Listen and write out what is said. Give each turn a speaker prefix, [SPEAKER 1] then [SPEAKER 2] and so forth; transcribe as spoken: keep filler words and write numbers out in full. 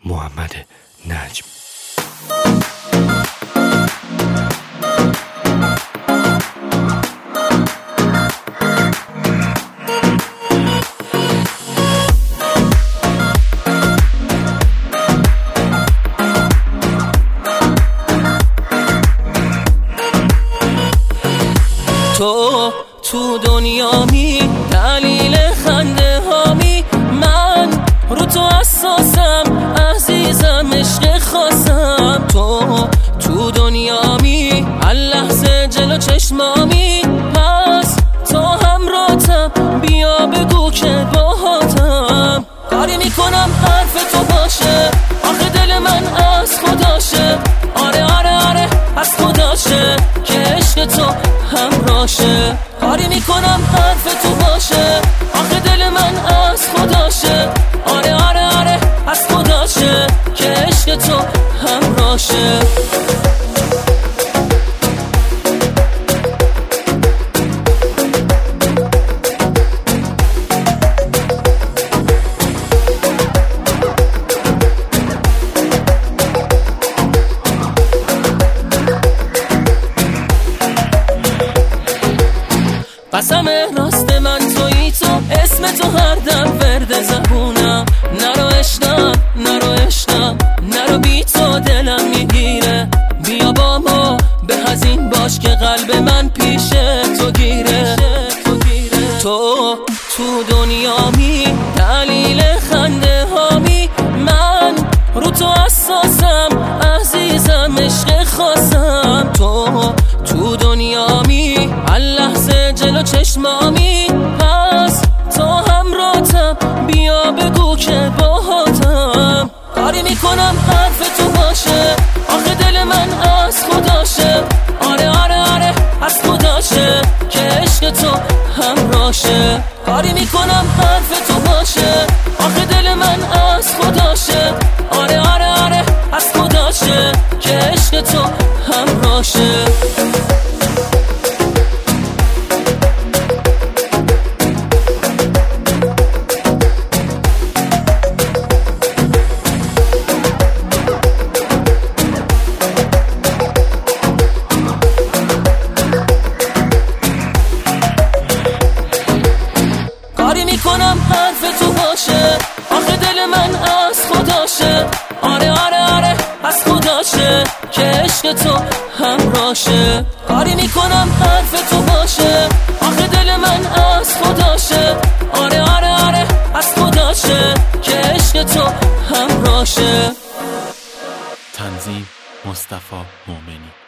[SPEAKER 1] محمد نجم.
[SPEAKER 2] تو تو دنیامی، دلیل خنده هامی، من رو تو اساسم، عزیزم عشق خاصم. تو تو دنیامی، هر لحظه جلو چشمامی، پس تو همراهتم، بیا بگو که باهاتم. کاری میکنم حرف تو باشه، آخه دل من از خداشه. آره آره آره از خداشه که عشق تو همراشه. کاری میکنم حرف تو باشه، آخه دل من از خداشه. آره آره آره از خداشه که عشق تو همراشه. قسم راست من تویی تو، اسم تو هر دم ورد زبونم. نرو عشقم نرو عشقم نرو، بی تو دلم میگیره. بیا با ما به هزین باش که قلب من پیش تو گیره. تو تو دنیامی، دلیل خنده هامی، من رو تو اساسم، عزیزم عشق خاصم. تو تو دنیامی، هر لحظه جلو چشمامی، پس تو همراهتم، بیا بگو که باهاتم. کاری میکنم حرف تو باشه، آخه دل من از خداشه. آره آره آره از خداشه که عشق تو همراشه. کاری میکنم حرف تو باشه، آخه دل من از خداشه. آره آره آره از خداشه که عشق تو همراشه. کاری میکنم حرف تو باشه، آخه دل من از خداشه. آره آره آره از خداشه که عشق تو همراشه. کاری میکنم حرف تو باشه، آخه دل من از خداشه. آره آره آره از خداشه که عشق تو همراشه.
[SPEAKER 1] تنظیم مصطفی مومنی.